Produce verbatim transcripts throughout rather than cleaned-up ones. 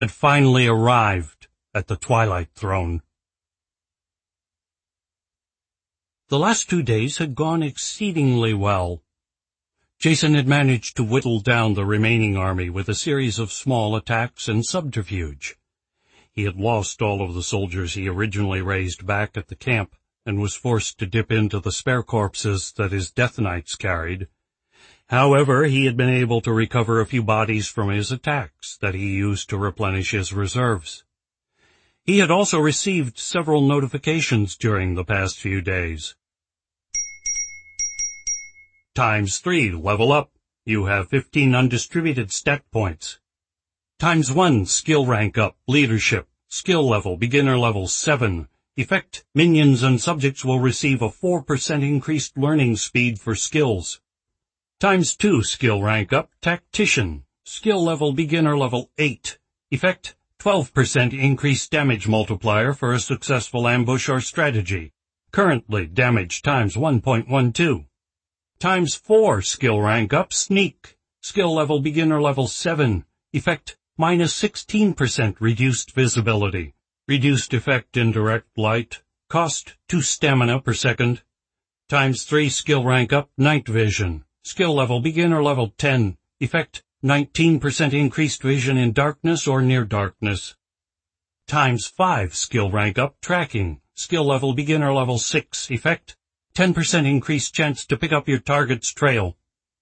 had finally arrived at the Twilight Throne. The last two days had gone exceedingly well. Jason had managed to whittle down the remaining army with a series of small attacks and subterfuge. He had lost all of the soldiers he originally raised back at the camp and was forced to dip into the spare corpses that his Death Knights carried. However, he had been able to recover a few bodies from his attacks that he used to replenish his reserves. He had also received several notifications during the past few days. Times three, level up. You have fifteen undistributed stat points. Times one, skill rank up, leadership, skill level, beginner level seven. Effect, minions and subjects will receive a four percent increased learning speed for skills. Times two, skill rank up, tactician, skill level, beginner level eight. Effect, twelve percent increased damage multiplier for a successful ambush or strategy. Currently, damage times one point one two. Times four, skill rank up, sneak, skill level, beginner level seven. Effect, minus sixteen percent reduced visibility. Reduced effect in direct light. Cost, two stamina per second. Times three, skill rank up, night vision. Skill level, beginner level ten. Effect, nineteen percent increased vision in darkness or near darkness. Times five, skill rank up, tracking. Skill level, beginner level six. Effect, ten percent increased chance to pick up your target's trail.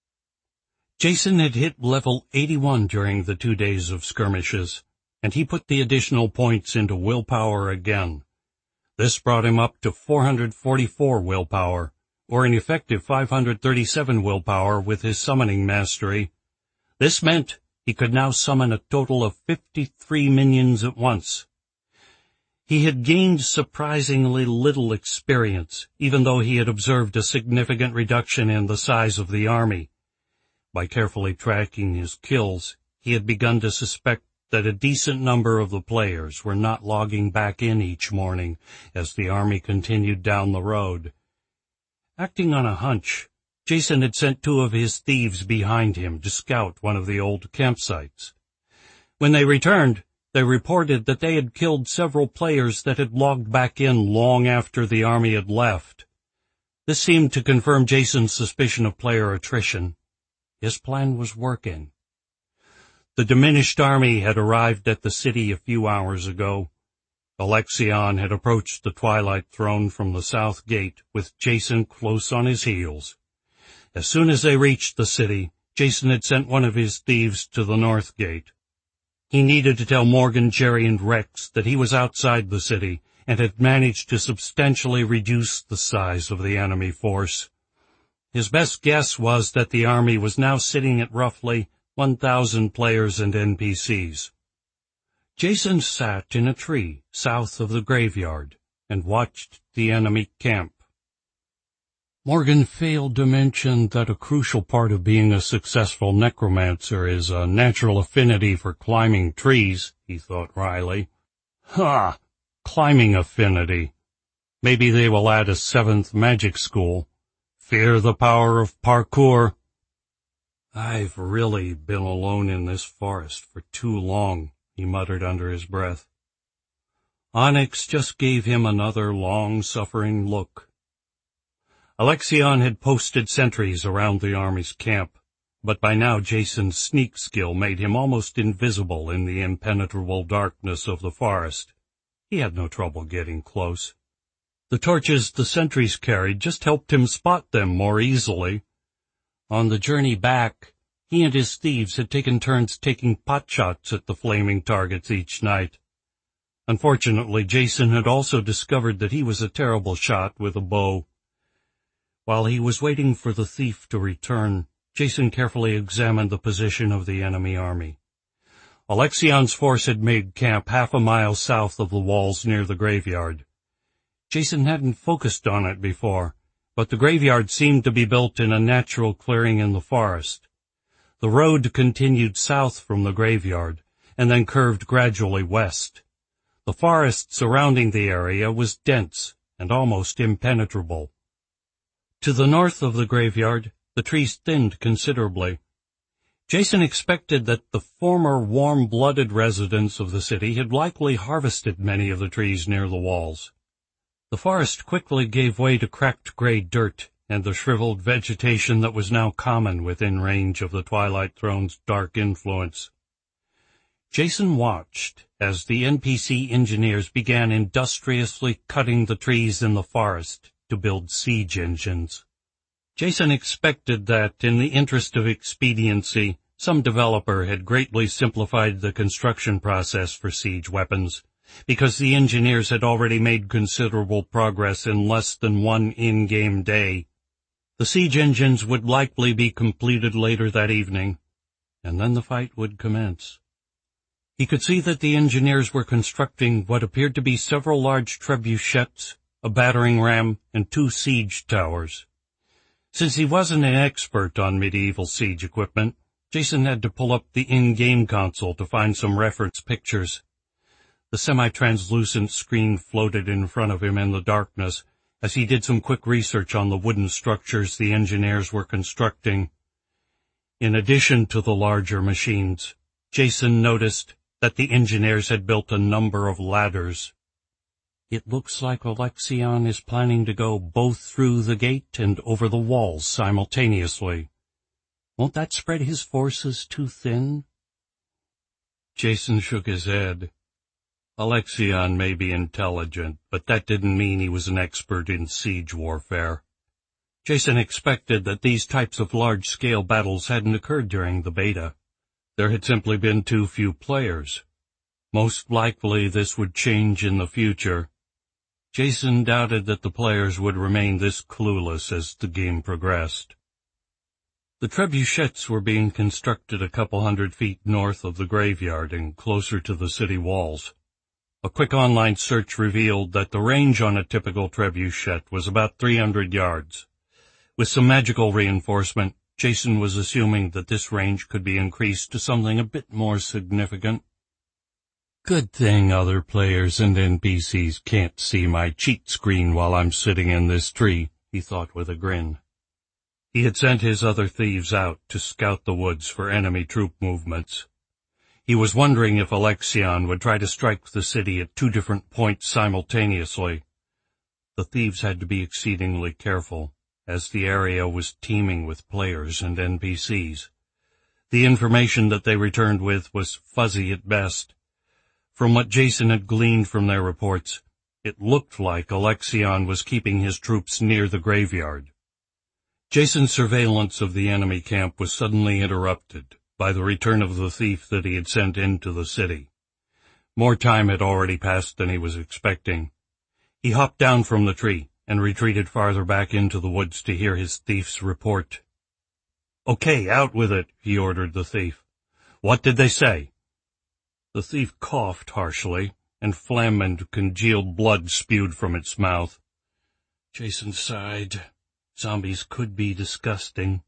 Jason had hit level eighty-one during the two days of skirmishes, and he put the additional points into willpower again. This brought him up to four hundred forty-four willpower, or an effective five hundred thirty-seven willpower with his summoning mastery. This meant he could now summon a total of fifty-three minions at once. He had gained surprisingly little experience, even though he had observed a significant reduction in the size of the army. By carefully tracking his kills, he had begun to suspect that a decent number of the players were not logging back in each morning as the army continued down the road. Acting on a hunch, Jason had sent two of his thieves behind him to scout one of the old campsites. When they returned, they reported that they had killed several players that had logged back in long after the army had left. This seemed to confirm Jason's suspicion of player attrition. His plan was working. The diminished army had arrived at the city a few hours ago. Alexion had approached the Twilight Throne from the south gate with Jason close on his heels. As soon as they reached the city, Jason had sent one of his thieves to the north gate. He needed to tell Morgan, Jerry, and Rex that he was outside the city and had managed to substantially reduce the size of the enemy force. His best guess was that the army was now sitting at roughly one thousand players and N P Cs. Jason sat in a tree south of the graveyard and watched the enemy camp. Morgan failed to mention that a crucial part of being a successful necromancer is a natural affinity for climbing trees, he thought wryly. Ha! Climbing affinity. Maybe they will add a seventh magic school. Fear the power of parkour. I've really been alone in this forest for too long, he muttered under his breath. Onyx just gave him another long-suffering look. Alexion had posted sentries around the army's camp, but by now Jason's sneak skill made him almost invisible in the impenetrable darkness of the forest. He had no trouble getting close. The torches the sentries carried just helped him spot them more easily. On the journey back, he and his thieves had taken turns taking potshots at the flaming targets each night. Unfortunately, Jason had also discovered that he was a terrible shot with a bow. While he was waiting for the thief to return, Jason carefully examined the position of the enemy army. Alexion's force had made camp half a mile south of the walls near the graveyard. Jason hadn't focused on it before, but the graveyard seemed to be built in a natural clearing in the forest. The road continued south from the graveyard, and then curved gradually west. The forest surrounding the area was dense and almost impenetrable. To the north of the graveyard, the trees thinned considerably. Jason expected that the former warm-blooded residents of the city had likely harvested many of the trees near the walls. The forest quickly gave way to cracked gray dirt and the shriveled vegetation that was now common within range of the Twilight Throne's dark influence. Jason watched as the N P C engineers began industriously cutting the trees in the forest to build siege engines. Jason expected that, in the interest of expediency, some developer had greatly simplified the construction process for siege weapons, because the engineers had already made considerable progress in less than one in-game day. The siege engines would likely be completed later that evening, and then the fight would commence. He could see that the engineers were constructing what appeared to be several large trebuchets, a battering ram, and two siege towers. Since he wasn't an expert on medieval siege equipment, Jason had to pull up the in-game console to find some reference pictures. The semi-translucent screen floated in front of him in the darkness as he did some quick research on the wooden structures the engineers were constructing. In addition to the larger machines, Jason noticed that the engineers had built a number of ladders. It looks like Alexion is planning to go both through the gate and over the walls simultaneously. Won't that spread his forces too thin? Jason shook his head. Alexion may be intelligent, but that didn't mean he was an expert in siege warfare. Jason expected that these types of large-scale battles hadn't occurred during the beta. There had simply been too few players. Most likely this would change in the future. Jason doubted that the players would remain this clueless as the game progressed. The trebuchets were being constructed a couple hundred feet north of the graveyard and closer to the city walls. A quick online search revealed that the range on a typical trebuchet was about three hundred yards. With some magical reinforcement, Jason was assuming that this range could be increased to something a bit more significant. Good thing other players and N P Cs can't see my cheat screen while I'm sitting in this tree, he thought with a grin. He had sent his other thieves out to scout the woods for enemy troop movements. He was wondering if Alexion would try to strike the city at two different points simultaneously. The thieves had to be exceedingly careful, as the area was teeming with players and N P Cs. The information that they returned with was fuzzy at best. From what Jason had gleaned from their reports, it looked like Alexion was keeping his troops near the graveyard. Jason's surveillance of the enemy camp was suddenly interrupted by the return of the thief that he had sent into the city. More time had already passed than he was expecting. He hopped down from the tree and retreated farther back into the woods to hear his thief's report. "Okay, out with it," he ordered the thief. "What did they say?" The thief coughed harshly, and phlegm and congealed blood spewed from its mouth. Jason sighed. Zombies could be disgusting.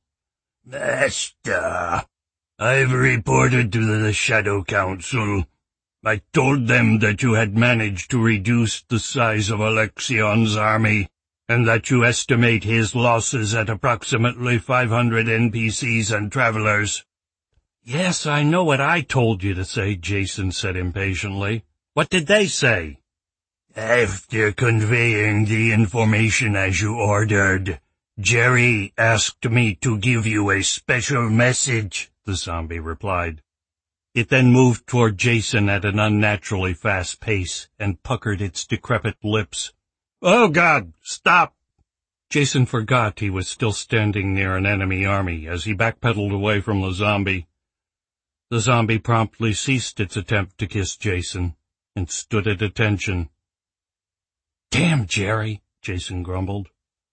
"Master, I've reported to the Shadow Council. I told them that you had managed to reduce the size of Alexion's army, and that you estimate his losses at approximately five hundred N P Cs and travelers." "Yes, I know what I told you to say," Jason said impatiently. "What did they say?" "After conveying the information as you ordered, Jerry asked me to give you a special message," the zombie replied. It then moved toward Jason at an unnaturally fast pace and puckered its decrepit lips. "Oh, God, stop!" Jason forgot he was still standing near an enemy army as he backpedaled away from the zombie. The zombie promptly ceased its attempt to kiss Jason and stood at attention. "Damn, Jerry," Jason grumbled.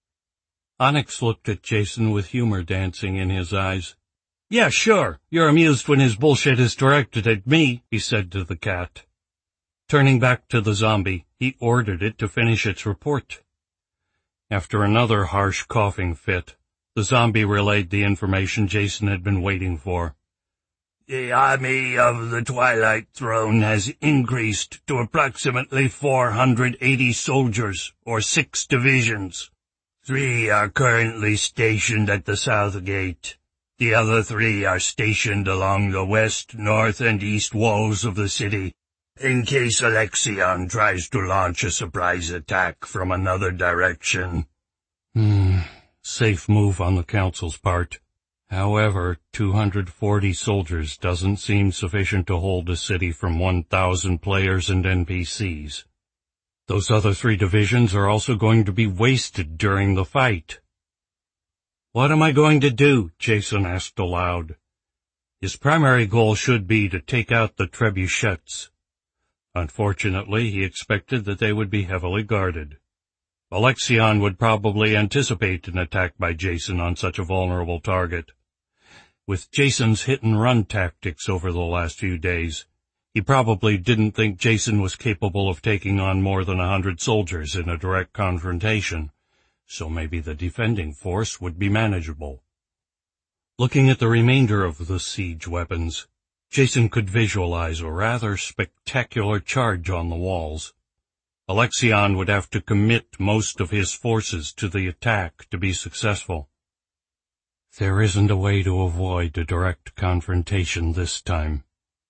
Onyx looked at Jason with humor dancing in his eyes. "Yeah, sure, you're amused when his bullshit is directed at me," he said to the cat. Turning back to the zombie, he ordered it to finish its report. After another harsh coughing fit, the zombie relayed the information Jason had been waiting for. "The army of the Twilight Throne has increased to approximately four hundred eighty soldiers, or six divisions. Three are currently stationed at the South Gate. The other three are stationed along the west, north, and east walls of the city, in case Alexion tries to launch a surprise attack from another direction. Hmm, safe move on the Council's part. However, two hundred forty soldiers doesn't seem sufficient to hold a city from one thousand players and N P Cs. Those other three divisions are also going to be wasted during the fight. What am I going to do? Jason asked aloud. His primary goal should be to take out the trebuchets. Unfortunately, he expected that they would be heavily guarded. Alexion would probably anticipate an attack by Jason on such a vulnerable target. With Jason's hit-and-run tactics over the last few days, he probably didn't think Jason was capable of taking on more than a hundred soldiers in a direct confrontation, so maybe the defending force would be manageable. Looking at the remainder of the siege weapons, Jason could visualize a rather spectacular charge on the walls. Alexion would have to commit most of his forces to the attack to be successful. There isn't a way to avoid a direct confrontation this time.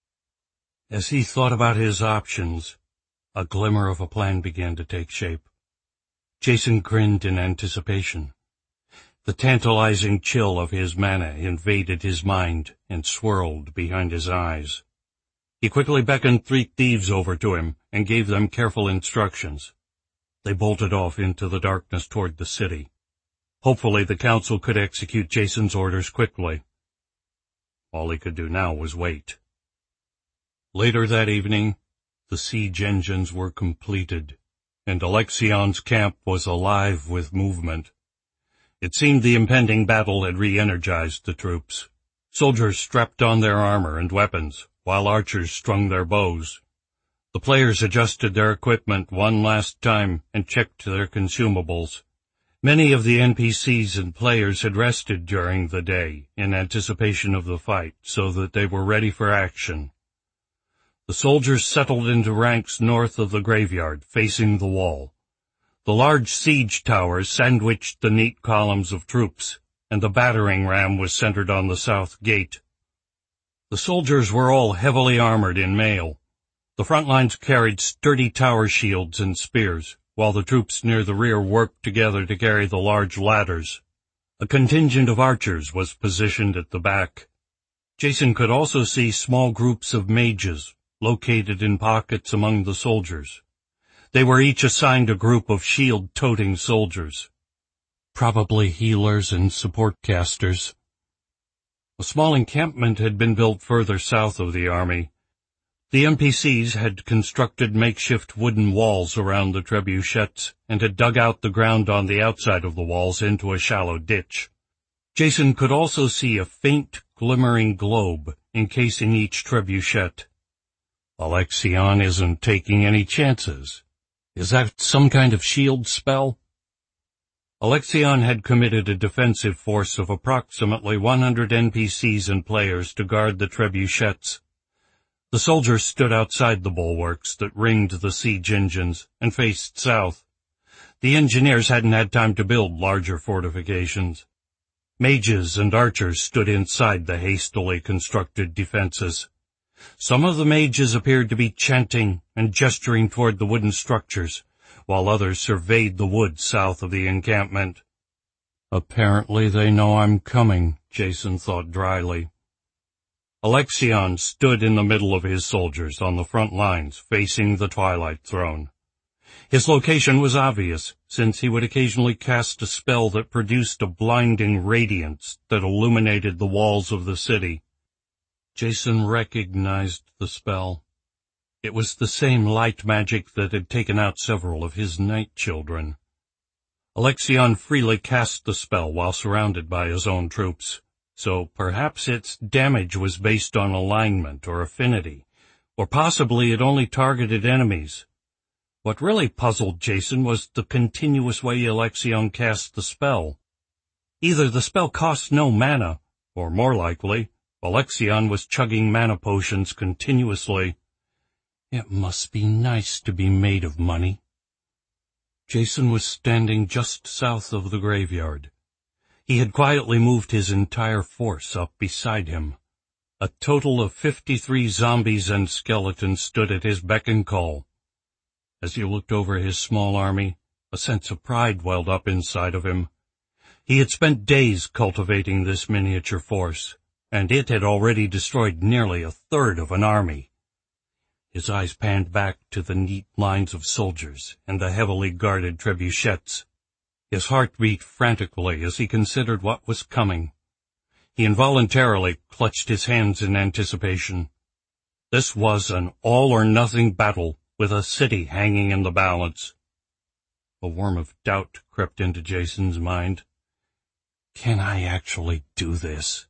As he thought about his options, a glimmer of a plan began to take shape. Jason grinned in anticipation. The tantalizing chill of his mana invaded his mind and swirled behind his eyes. He quickly beckoned three thieves over to him and gave them careful instructions. They bolted off into the darkness toward the city. Hopefully the Council could execute Jason's orders quickly. All he could do now was wait. Later that evening, the siege engines were completed, and Alexion's camp was alive with movement. It seemed the impending battle had re-energized the troops. Soldiers strapped on their armor and weapons, while archers strung their bows. The players adjusted their equipment one last time and checked their consumables. Many of the N P Cs and players had rested during the day in anticipation of the fight so that they were ready for action. The soldiers settled into ranks north of the graveyard, facing the wall. The large siege towers sandwiched the neat columns of troops, and the battering ram was centered on the south gate. The soldiers were all heavily armored in mail. The front lines carried sturdy tower shields and spears, while the troops near the rear worked together to carry the large ladders. A contingent of archers was positioned at the back. Jason could also see small groups of mages located in pockets among the soldiers. They were each assigned a group of shield-toting soldiers, probably healers and support casters. A small encampment had been built further south of the army. The N P Cs had constructed makeshift wooden walls around the trebuchets and had dug out the ground on the outside of the walls into a shallow ditch. Jason could also see a faint, glimmering globe encasing each trebuchet. Alexion isn't taking any chances. Is that some kind of shield spell? Alexion had committed a defensive force of approximately one hundred N P Cs and players to guard the trebuchets. The soldiers stood outside the bulwarks that ringed the siege engines and faced south. The engineers hadn't had time to build larger fortifications. Mages and archers stood inside the hastily constructed defenses. Some of the mages appeared to be chanting and gesturing toward the wooden structures, while others surveyed the woods south of the encampment. Apparently they know I'm coming, Jason thought dryly. Alexion stood in the middle of his soldiers on the front lines, facing the Twilight Throne. His location was obvious, since he would occasionally cast a spell that produced a blinding radiance that illuminated the walls of the city. Jason recognized the spell. It was the same light magic that had taken out several of his night children. Alexion freely cast the spell while surrounded by his own troops, so perhaps its damage was based on alignment or affinity, or possibly it only targeted enemies. What really puzzled Jason was the continuous way Alexion cast the spell. Either the spell cost no mana, or more likely, Alexion was chugging mana potions continuously. It must be nice to be made of money. Jason was standing just south of the graveyard. He had quietly moved his entire force up beside him. A total of fifty-three zombies and skeletons stood at his beck and call. As he looked over his small army, a sense of pride welled up inside of him. He had spent days cultivating this miniature force, and it had already destroyed nearly a third of an army. His eyes panned back to the neat lines of soldiers and the heavily guarded trebuchets. His heart beat frantically as he considered what was coming. He involuntarily clutched his hands in anticipation. This was an all-or-nothing battle with a city hanging in the balance. A worm of doubt crept into Jason's mind. Can I actually do this?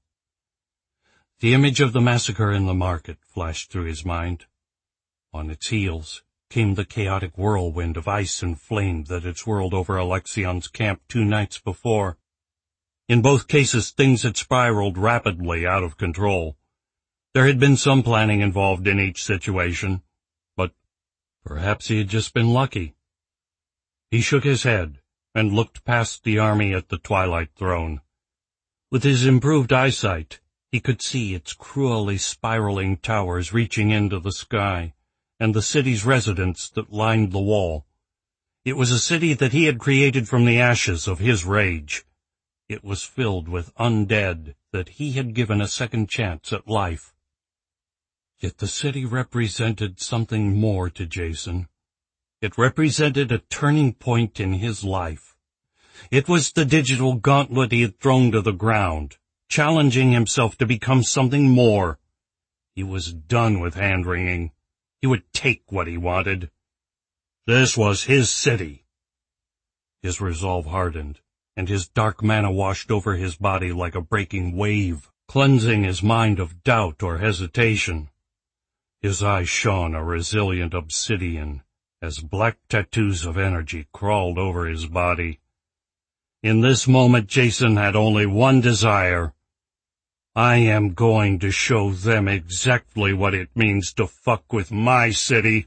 The image of the massacre in the market flashed through his mind. On its heels came the chaotic whirlwind of ice and flame that had swirled over Alexion's camp two nights before. In both cases, things had spiraled rapidly out of control. There had been some planning involved in each situation, but perhaps he had just been lucky. He shook his head and looked past the army at the Twilight Throne. With his improved eyesight, he could see its cruelly spiraling towers reaching into the sky, and the city's residents that lined the wall. It was a city that he had created from the ashes of his rage. It was filled with undead that he had given a second chance at life. Yet the city represented something more to Jason. It represented a turning point in his life. It was the digital gauntlet he had thrown to the ground, challenging himself to become something more. He was done with hand-wringing. He would take what he wanted. This was his city. His resolve hardened, and his dark mana washed over his body like a breaking wave, cleansing his mind of doubt or hesitation. His eyes shone a resilient obsidian as black tattoos of energy crawled over his body. In this moment, Jason had only one desire. I am going to show them exactly what it means to fuck with my city.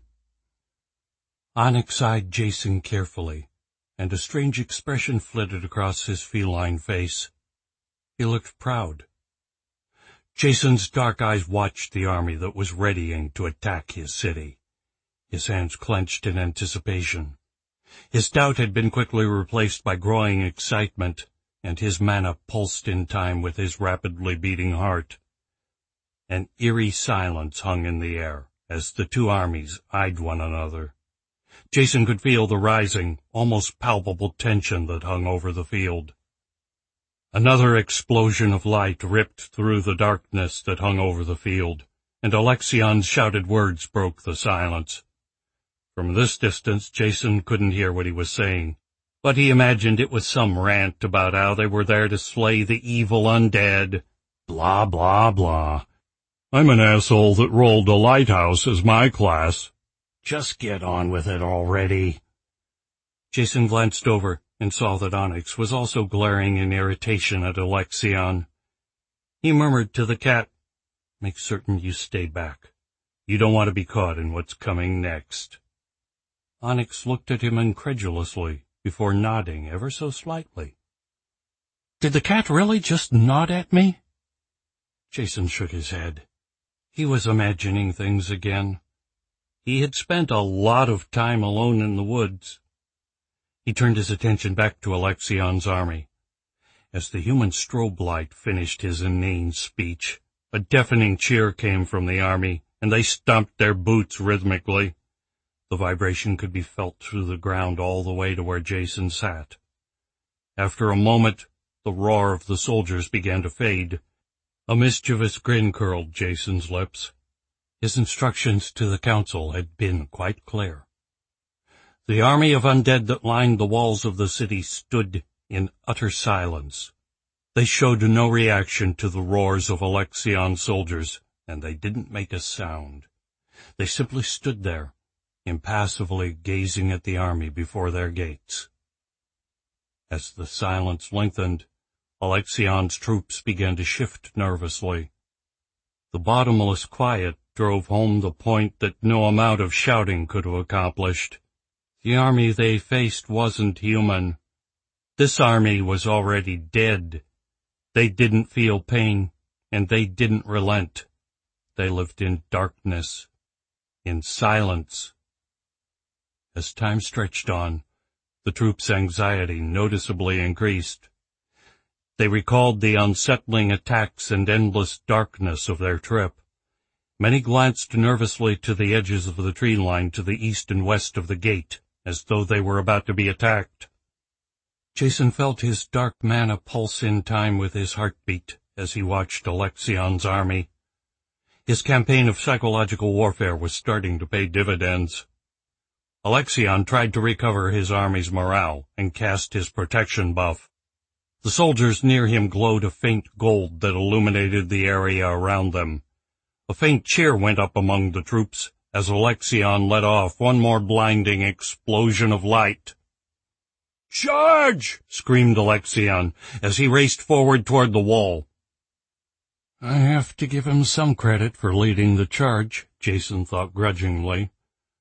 Onyx eyed Jason carefully, and a strange expression flitted across his feline face. He looked proud. Jason's dark eyes watched the army that was readying to attack his city. His hands clenched in anticipation. His doubt had been quickly replaced by growing excitement, and his mana pulsed in time with his rapidly beating heart. An eerie silence hung in the air as the two armies eyed one another. Jason could feel the rising, almost palpable tension that hung over the field. Another explosion of light ripped through the darkness that hung over the field, and Alexion's shouted words broke the silence. From this distance, Jason couldn't hear what he was saying, but he imagined it was some rant about how they were there to slay the evil undead. Blah, blah, blah. I'm an asshole that rolled a lighthouse as my class. Just get on with it already. Jason glanced over and saw that Onyx was also glaring in irritation at Alexion. He murmured to the cat, Make certain you stay back. You don't want to be caught in what's coming next. Onyx looked at him incredulously before nodding ever so slightly. Did the cat really just nod at me? Jason shook his head. He was imagining things again. He had spent a lot of time alone in the woods. He turned his attention back to Alexion's army. As the human strobe light finished his inane speech, a deafening cheer came from the army, and they stomped their boots rhythmically. The vibration could be felt through the ground all the way to where Jason sat. After a moment, the roar of the soldiers began to fade. A mischievous grin curled Jason's lips. His instructions to the council had been quite clear. The army of undead that lined the walls of the city stood in utter silence. They showed no reaction to the roars of Alexion's soldiers, and they didn't make a sound. They simply stood there, impassively gazing at the army before their gates. As the silence lengthened, Alexion's troops began to shift nervously. The bottomless quiet drove home the point that no amount of shouting could have accomplished. The army they faced wasn't human. This army was already dead. They didn't feel pain, and they didn't relent. They lived in darkness, in silence. As time stretched on, the troops' anxiety noticeably increased. They recalled the unsettling attacks and endless darkness of their trip. Many glanced nervously to the edges of the tree line to the east and west of the gate, as though they were about to be attacked. Jason felt his dark mana pulse in time with his heartbeat as he watched Alexion's army. His campaign of psychological warfare was starting to pay dividends. Alexion tried to recover his army's morale and cast his protection buff. The soldiers near him glowed a faint gold that illuminated the area around them. A faint cheer went up among the troops as Alexion let off one more blinding explosion of light. "Charge!" screamed Alexion as he raced forward toward the wall. I have to give him some credit for leading the charge, Jason thought grudgingly.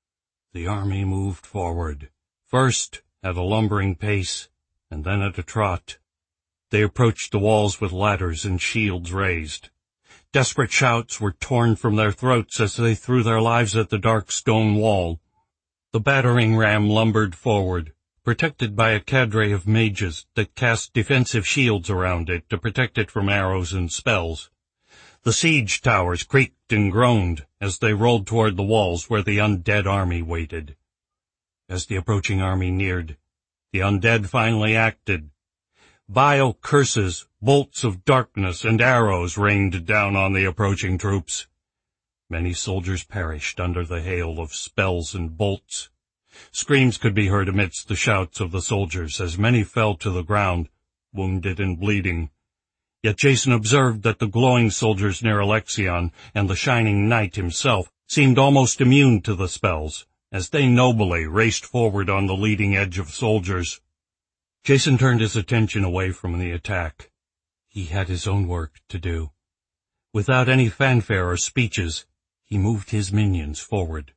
The army moved forward, first at a lumbering pace, and then at a trot. They approached the walls with ladders and shields raised. Desperate shouts were torn from their throats as they threw their lives at the dark stone wall. The battering ram lumbered forward, protected by a cadre of mages that cast defensive shields around it to protect it from arrows and spells. The siege towers creaked and groaned as they rolled toward the walls where the undead army waited. As the approaching army neared, the undead finally acted. Vile curses, bolts of darkness, and arrows rained down on the approaching troops. Many soldiers perished under the hail of spells and bolts. Screams could be heard amidst the shouts of the soldiers as many fell to the ground, wounded and bleeding. Yet Jason observed that the glowing soldiers near Alexion and the shining knight himself seemed almost immune to the spells, as they nobly raced forward on the leading edge of soldiers. Jason turned his attention away from the attack. He had his own work to do. Without any fanfare or speeches, he moved his minions forward.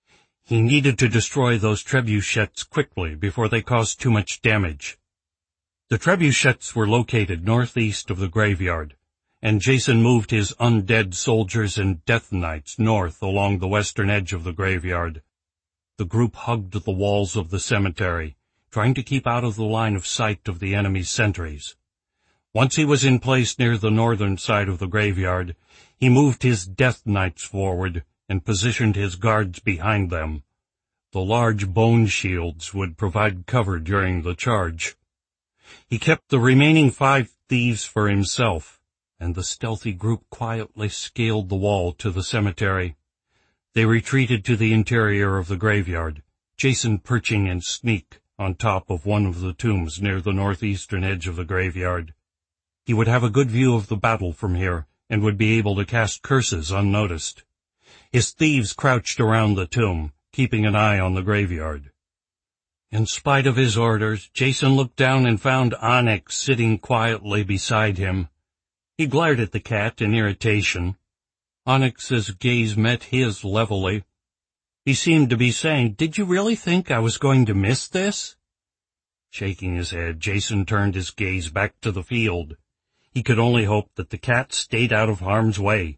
He needed to destroy those trebuchets quickly before they caused too much damage. The trebuchets were located northeast of the graveyard, and Jason moved his undead soldiers and death knights north along the western edge of the graveyard. The group hugged the walls of the cemetery, trying to keep out of the line of sight of the enemy's sentries. Once he was in place near the northern side of the graveyard, he moved his death knights forward and positioned his guards behind them. The large bone shields would provide cover during the charge. He kept the remaining five thieves for himself, and the stealthy group quietly scaled the wall to the cemetery. They retreated to the interior of the graveyard, Jason perching in sneak on top of one of the tombs near the northeastern edge of the graveyard. He would have a good view of the battle from here, and would be able to cast curses unnoticed. His thieves crouched around the tomb, keeping an eye on the graveyard. In spite of his orders, Jason looked down and found Onyx sitting quietly beside him. He glared at the cat in irritation. Onyx's gaze met his levelly. He seemed to be saying, "Did you really think I was going to miss this?" Shaking his head, Jason turned his gaze back to the field. He could only hope that the cat stayed out of harm's way.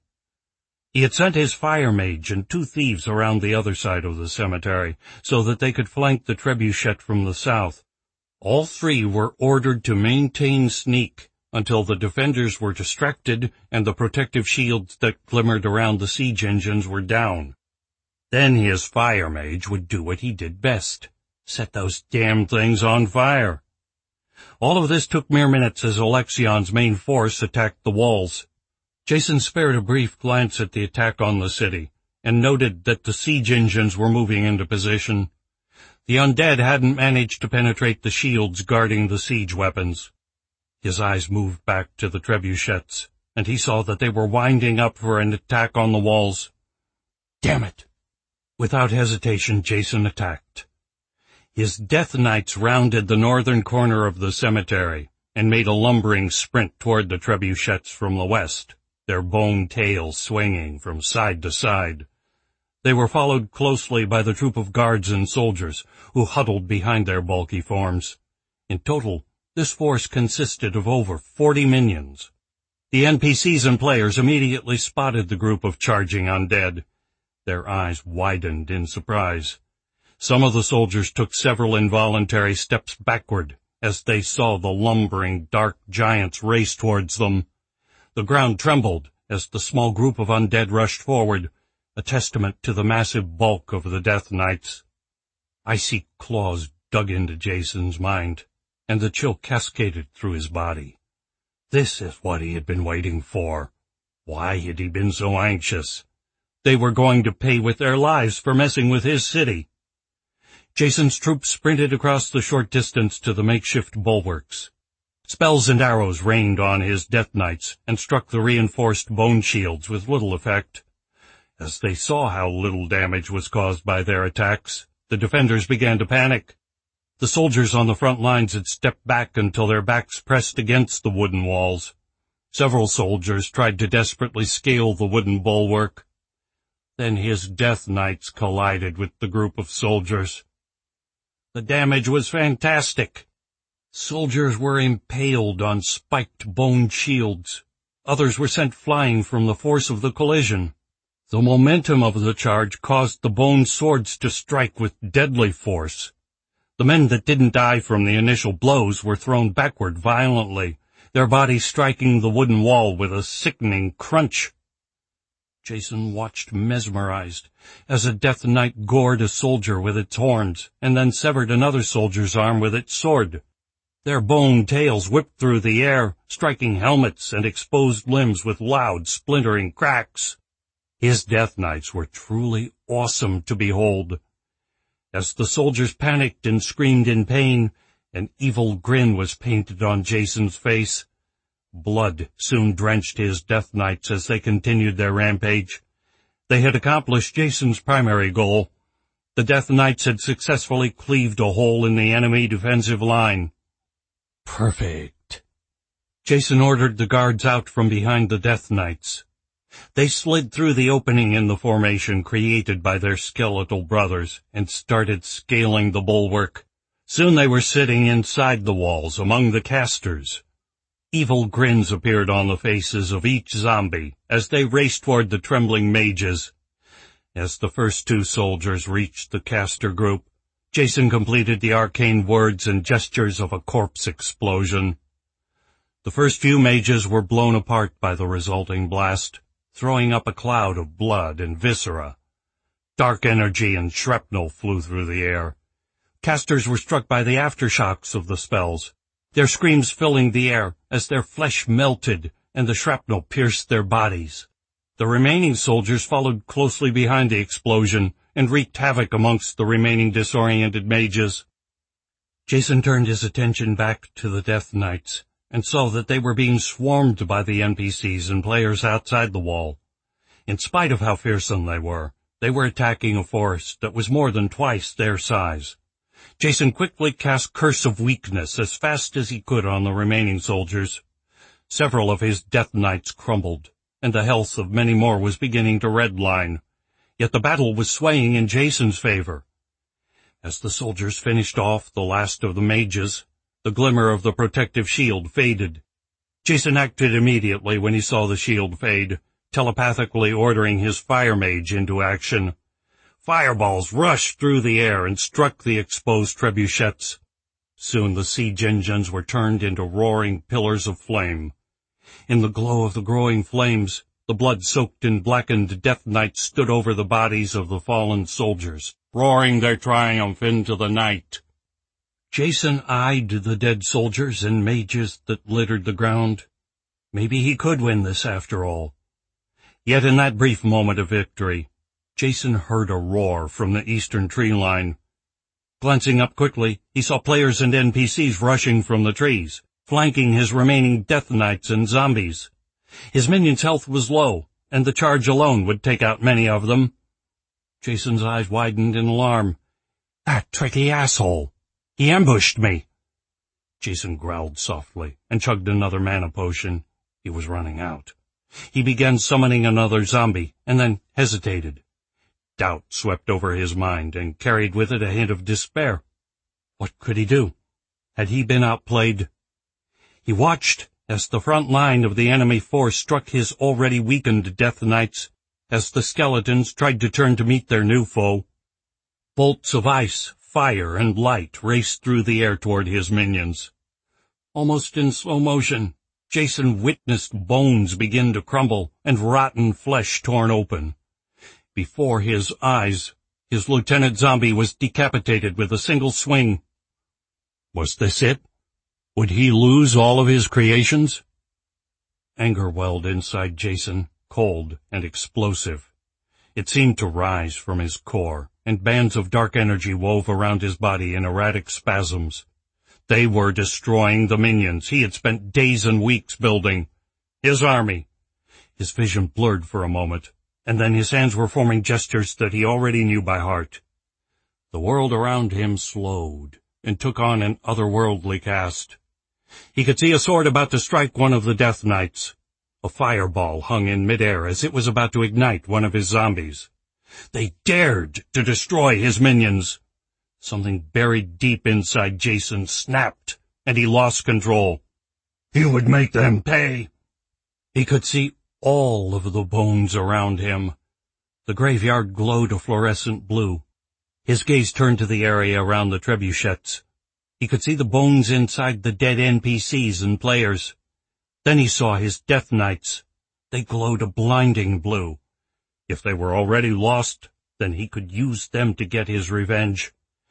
He had sent his fire mage and two thieves around the other side of the cemetery so that they could flank the trebuchet from the south. All three were ordered to maintain sneak until the defenders were distracted and the protective shields that glimmered around the siege engines were down. Then his fire mage would do what he did best, set those damn things on fire. All of this took mere minutes as Alexion's main force attacked the walls. Jason spared a brief glance at the attack on the city, and noted that the siege engines were moving into position. The undead hadn't managed to penetrate the shields guarding the siege weapons. His eyes moved back to the trebuchets, and he saw that they were winding up for an attack on the walls. Damn it! Without hesitation, Jason attacked. His death knights rounded the northern corner of the cemetery and made a lumbering sprint toward the trebuchets from the west, their bone tails swinging from side to side. They were followed closely by the troop of guards and soldiers who huddled behind their bulky forms. In total, This force consisted of over forty minions. The N P Cs and players immediately spotted the group of charging undead. Their eyes widened in surprise. Some of the soldiers took several involuntary steps backward as they saw the lumbering dark giants race towards them. The ground trembled as the small group of undead rushed forward, a testament to the massive bulk of the Death Knights. Icy claws dug into Jason's mind, and the chill cascaded through his body. This is what he had been waiting for. Why had he been so anxious? They were going to pay with their lives for messing with his city. Jason's troops sprinted across the short distance to the makeshift bulwarks. Spells and arrows rained on his Death Knights and struck the reinforced bone shields with little effect. As they saw how little damage was caused by their attacks, the defenders began to panic. The soldiers on the front lines had stepped back until their backs pressed against the wooden walls. Several soldiers tried to desperately scale the wooden bulwark. Then his Death Knights collided with the group of soldiers. The damage was fantastic. Soldiers were impaled on spiked bone shields. Others were sent flying from the force of the collision. The momentum of the charge caused the bone swords to strike with deadly force. The men that didn't die from the initial blows were thrown backward violently, their bodies striking the wooden wall with a sickening crunch. Jason watched mesmerized as a Death Knight gored a soldier with its horns and then severed another soldier's arm with its sword. Their bone tails whipped through the air, striking helmets and exposed limbs with loud, splintering cracks. His Death Knights were truly awesome to behold. As the soldiers panicked and screamed in pain, an evil grin was painted on Jason's face. Blood soon drenched his Death Knights as they continued their rampage. They had accomplished Jason's primary goal. The Death Knights had successfully cleaved a hole in the enemy defensive line. Perfect. Jason ordered the guards out from behind the Death Knights. They slid through the opening in the formation created by their skeletal brothers and started scaling the bulwark. Soon they were sitting inside the walls among the casters. Evil grins appeared on the faces of each zombie as they raced toward the trembling mages. As the first two soldiers reached the caster group, Jason completed the arcane words and gestures of a corpse explosion. The first few mages were blown apart by the resulting blast, throwing up a cloud of blood and viscera. Dark energy and shrapnel flew through the air. Casters were struck by the aftershocks of the spells, their screams filling the air as their flesh melted and the shrapnel pierced their bodies. The remaining soldiers followed closely behind the explosion and wreaked havoc amongst the remaining disoriented mages. Jason turned his attention back to the Death Knights and saw that they were being swarmed by the N P Cs and players outside the wall. In spite of how fearsome they were, they were attacking a force that was more than twice their size. Jason quickly cast Curse of Weakness as fast as he could on the remaining soldiers. Several of his Death Knights crumbled, and the health of many more was beginning to redline. Yet the battle was swaying in Jason's favor. As the soldiers finished off the last of the mages, the glimmer of the protective shield faded. Jason acted immediately when he saw the shield fade, telepathically ordering his fire mage into action. Fireballs rushed through the air and struck the exposed trebuchets. Soon the siege engines were turned into roaring pillars of flame. In the glow of the growing flames, the blood-soaked and blackened Death Knights stood over the bodies of the fallen soldiers, roaring their triumph into the night. Jason eyed the dead soldiers and mages that littered the ground. Maybe he could win this after all. Yet in that brief moment of victory, Jason heard a roar from the eastern tree line. Glancing up quickly, he saw players and N P Cs rushing from the trees, flanking his remaining Death Knights and zombies. His minions' health was low, and the charge alone would take out many of them. Jason's eyes widened in alarm. That tricky asshole! He ambushed me! Jason growled softly and chugged another mana potion. He was running out. He began summoning another zombie, and then hesitated. Doubt swept over his mind and carried with it a hint of despair. What could he do? Had he been outplayed? He watched as the front line of the enemy force struck his already weakened Death Knights, as the skeletons tried to turn to meet their new foe. Bolts of ice, fire, and light raced through the air toward his minions. Almost in slow motion, Jason witnessed bones begin to crumble and rotten flesh torn open. Before his eyes, his Lieutenant Zombie was decapitated with a single swing. Was this it? Would he lose all of his creations? Anger welled inside Jason, cold and explosive. It seemed to rise from his core, and bands of dark energy wove around his body in erratic spasms. They were destroying the minions he had spent days and weeks building. His army. His vision blurred for a moment, and then his hands were forming gestures that he already knew by heart. The world around him slowed and took on an otherworldly cast. He could see a sword about to strike one of the Death Knights. A fireball hung in midair as it was about to ignite one of his zombies. They dared to destroy his minions. Something buried deep inside Jason snapped, and he lost control. He would make them pay. He could see all of the bones around him. The graveyard glowed a fluorescent blue. His gaze turned to the area around the trebuchets. He could see the bones inside the dead N P Cs and players. Then he saw his Death Knights. They glowed a blinding blue. If they were already lost, then he could use them to get his revenge.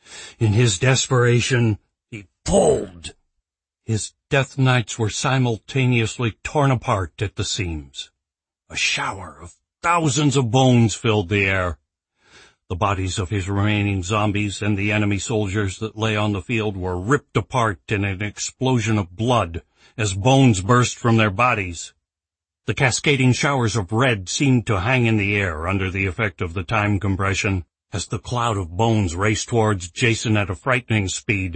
In his desperation, he pulled. His Death Knights were simultaneously torn apart at the seams. A shower of thousands of bones filled the air. The bodies of his remaining zombies and the enemy soldiers that lay on the field were ripped apart in an explosion of blood as bones burst from their bodies. The cascading showers of red seemed to hang in the air under the effect of the time compression as the cloud of bones raced towards Jason at a frightening speed.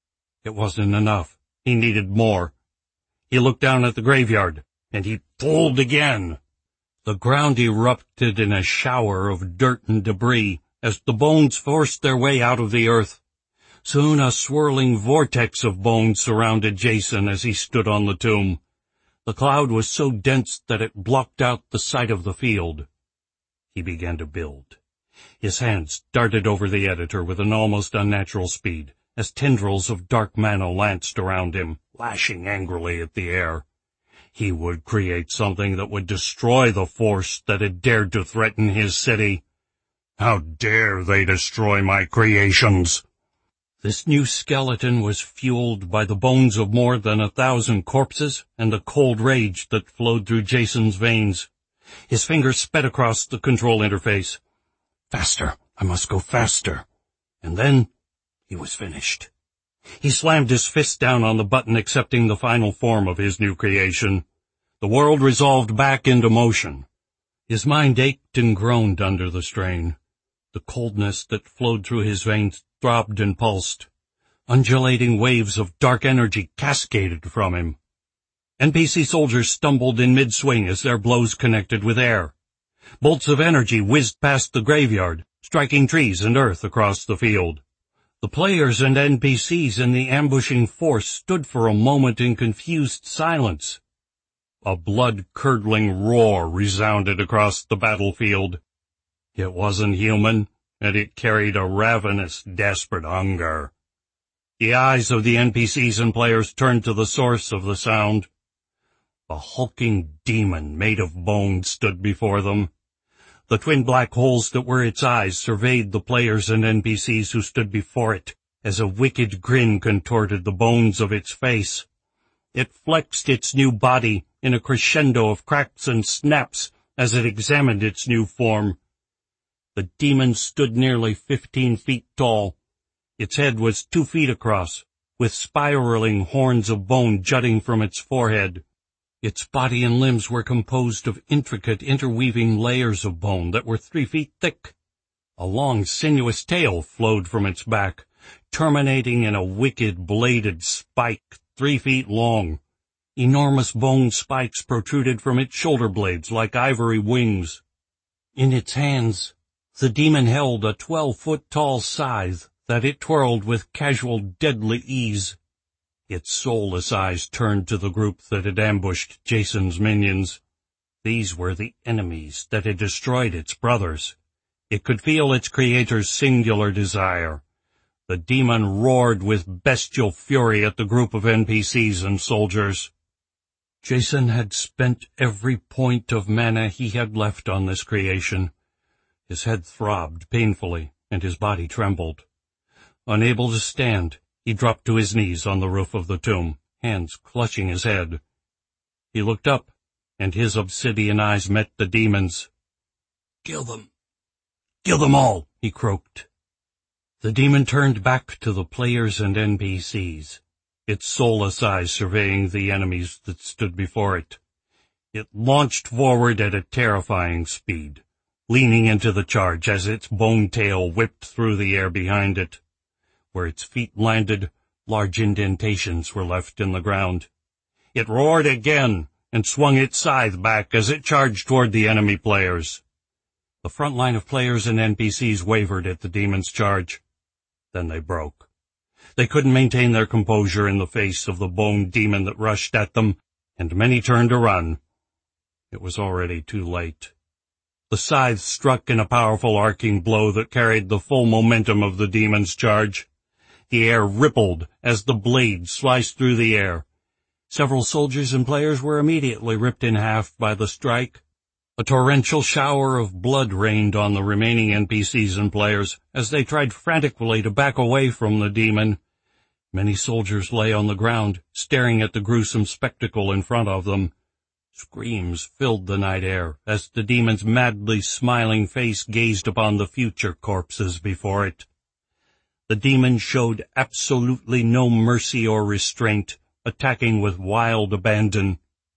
It wasn't enough. He needed more. He looked down at the graveyard, and he pulled again. The ground erupted in a shower of dirt and debris as the bones forced their way out of the earth. Soon a swirling vortex of bones surrounded Jason as he stood on the tomb. The cloud was so dense that it blocked out the sight of the field. He began to build. His hands darted over the editor with an almost unnatural speed as tendrils of dark mana lanced around him, lashing angrily at the air. He would create something that would destroy the force that had dared to threaten his city. How dare they destroy my creations? This new skeleton was fueled by the bones of more than a thousand corpses and the cold rage that flowed through Jason's veins. His fingers sped across the control interface. Faster, I must go faster. And then he was finished. He slammed his fist down on the button accepting the final form of his new creation. The world resolved back into motion. His mind ached and groaned under the strain. The coldness that flowed through his veins throbbed and pulsed. Undulating waves of dark energy cascaded from him. N P C soldiers stumbled in mid-swing as their blows connected with air. Bolts of energy whizzed past the graveyard, striking trees and earth across the field. The players and N P Cs in the ambushing force stood for a moment in confused silence. A blood-curdling roar resounded across the battlefield. It wasn't human, and it carried a ravenous, desperate hunger. The eyes of the N P Cs and players turned to the source of the sound. A hulking demon made of bone stood before them. The twin black holes that were its eyes surveyed the players and N P Cs who stood before it as a wicked grin contorted the bones of its face. It flexed its new body in a crescendo of cracks and snaps as it examined its new form. The demon stood nearly fifteen feet tall. Its head was two feet across, with spiraling horns of bone jutting from its forehead. Its body and limbs were composed of intricate interweaving layers of bone that were three feet thick. A long sinuous tail flowed from its back, terminating in a wicked bladed spike three feet long. Enormous bone spikes protruded from its shoulder blades like ivory wings. In its hands, the demon held a twelve-foot-tall scythe that it twirled with casual, deadly ease. Its soulless eyes turned to the group that had ambushed Jason's minions. These were the enemies that had destroyed its brothers. It could feel its creator's singular desire. The demon roared with bestial fury at the group of N P Cs and soldiers. Jason had spent every point of mana he had left on this creation. His head throbbed painfully, and his body trembled. Unable to stand, he dropped to his knees on the roof of the tomb, hands clutching his head. He looked up, and his obsidian eyes met the demon's. "Kill them! Kill them all!" he croaked. The demon turned back to the players and N P Cs, its soulless eyes surveying the enemies that stood before it. It launched forward at a terrifying speed, leaning into the charge as its bone tail whipped through the air behind it. Where its feet landed, large indentations were left in the ground. It roared again and swung its scythe back as it charged toward the enemy players. The front line of players and N P Cs wavered at the demon's charge. Then they broke. They couldn't maintain their composure in the face of the bone demon that rushed at them, and many turned to run. It was already too late. The scythe struck in a powerful arcing blow that carried the full momentum of the demon's charge. The air rippled as the blade sliced through the air. Several soldiers and players were immediately ripped in half by the strike. A torrential shower of blood rained on the remaining N P Cs and players as they tried frantically to back away from the demon. Many soldiers lay on the ground, staring at the gruesome spectacle in front of them. Screams filled the night air as the demon's madly smiling face gazed upon the future corpses before it. The demon showed absolutely no mercy or restraint, attacking with wild abandon.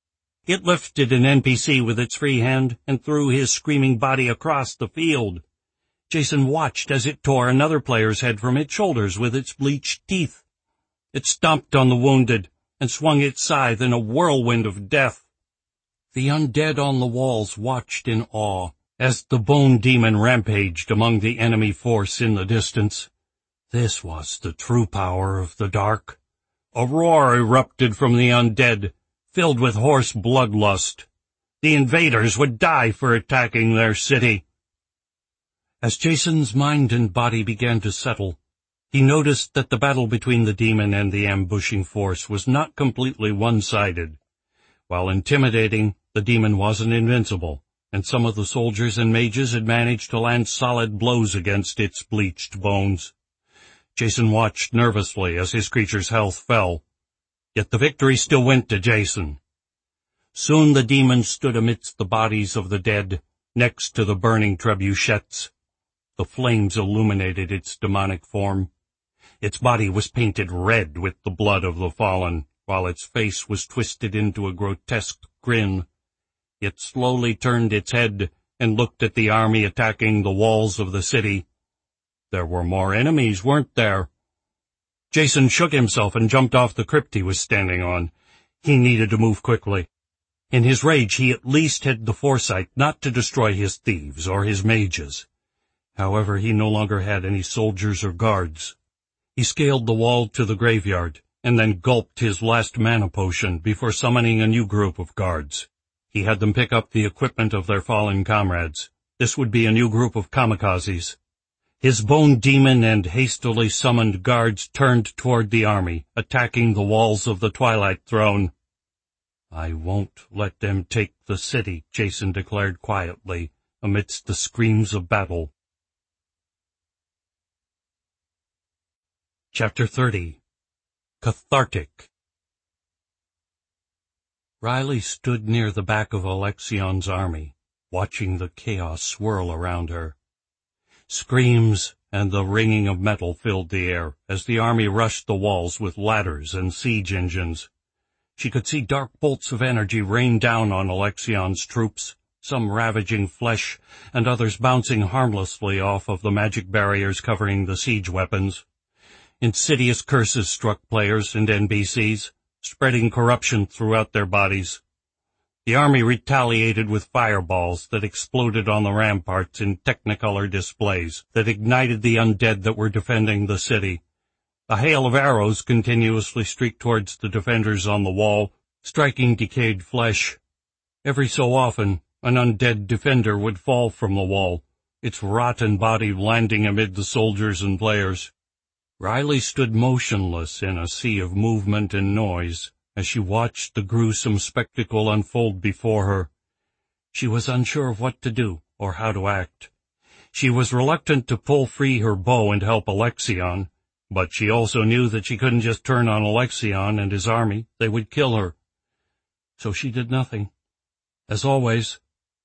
It lifted an N P C with its free hand and threw his screaming body across the field. Jason watched as it tore another player's head from its shoulders with its bleached teeth. It stomped on the wounded and swung its scythe in a whirlwind of death. The undead on the walls watched in awe as the bone demon rampaged among the enemy force in the distance. This was the true power of the dark. A roar erupted from the undead, filled with hoarse bloodlust. The invaders would die for attacking their city. As Jason's mind and body began to settle, he noticed that the battle between the demon and the ambushing force was not completely one-sided. While intimidating, the demon wasn't invincible, and some of the soldiers and mages had managed to land solid blows against its bleached bones. Jason watched nervously as his creature's health fell. Yet the victory still went to Jason. Soon the demon stood amidst the bodies of the dead, next to the burning trebuchets. The flames illuminated its demonic form. Its body was painted red with the blood of the fallen, while its face was twisted into a grotesque grin. It slowly turned its head and looked at the army attacking the walls of the city. There were more enemies, weren't there? Jason shook himself and jumped off the crypt he was standing on. He needed to move quickly. In his rage, he at least had the foresight not to destroy his thieves or his mages. However, he no longer had any soldiers or guards. He scaled the wall to the graveyard, and then gulped his last mana potion before summoning a new group of guards. He had them pick up the equipment of their fallen comrades. This would be a new group of kamikazes. His bone demon and hastily summoned guards turned toward the army, attacking the walls of the Twilight Throne. "I won't let them take the city," Jason declared quietly, amidst the screams of battle. Chapter thirty. Cathartic. Riley stood near the back of Alexion's army, watching the chaos swirl around her. Screams and the ringing of metal filled the air as the army rushed the walls with ladders and siege engines. She could see dark bolts of energy rain down on Alexion's troops, some ravaging flesh and others bouncing harmlessly off of the magic barriers covering the siege weapons. Insidious curses struck players and N P Cs, spreading corruption throughout their bodies. The army retaliated with fireballs that exploded on the ramparts in technicolor displays that ignited the undead that were defending the city. A hail of arrows continuously streaked towards the defenders on the wall, striking decayed flesh. Every so often, an undead defender would fall from the wall, its rotten body landing amid the soldiers and players. Riley stood motionless in a sea of movement and noise as she watched the gruesome spectacle unfold before her. She was unsure of what to do or how to act. She was reluctant to pull free her bow and help Alexion, but she also knew that she couldn't just turn on Alexion and his army. They would kill her. So she did nothing. As always,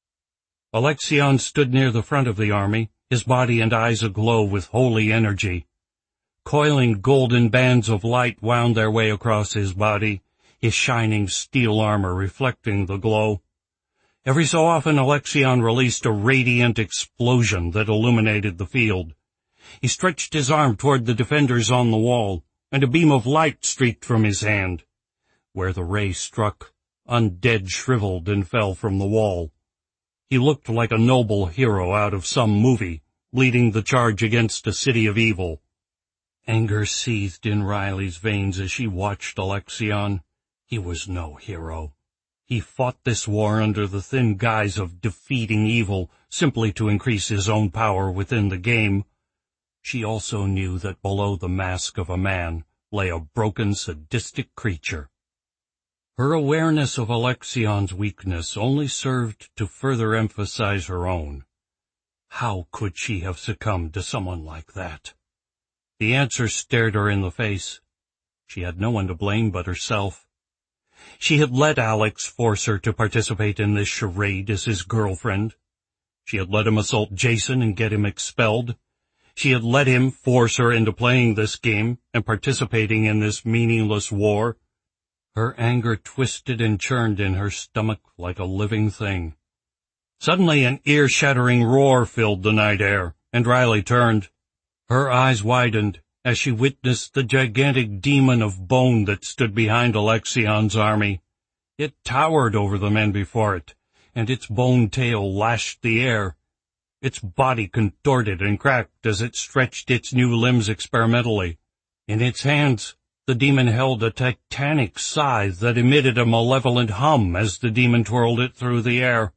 Alexion stood near the front of the army, his body and eyes aglow with holy energy. Coiling golden bands of light wound their way across his body, his shining steel armor reflecting the glow. Every so often Alexion released a radiant explosion that illuminated the field. He stretched his arm toward the defenders on the wall, and a beam of light streaked from his hand. Where the ray struck, undead shriveled and fell from the wall. He looked like a noble hero out of some movie, leading the charge against a city of evil. Anger seethed in Riley's veins as she watched Alexion. He was no hero. He fought this war under the thin guise of defeating evil, simply to increase his own power within the game. She also knew that below the mask of a man lay a broken, sadistic creature. Her awareness of Alexion's weakness only served to further emphasize her own. How could she have succumbed to someone like that? The answer stared her in the face. She had no one to blame but herself. She had let Alex force her to participate in this charade as his girlfriend. She had let him assault Jason and get him expelled. She had let him force her into playing this game and participating in this meaningless war. Her anger twisted and churned in her stomach like a living thing. Suddenly an ear-shattering roar filled the night air, and Riley turned. Her eyes widened as she witnessed the gigantic demon of bone that stood behind Alexion's army. It towered over the men before it, and its bone tail lashed the air. Its body contorted and cracked as it stretched its new limbs experimentally. In its hands, the demon held a titanic scythe that emitted a malevolent hum as the demon twirled it through the air.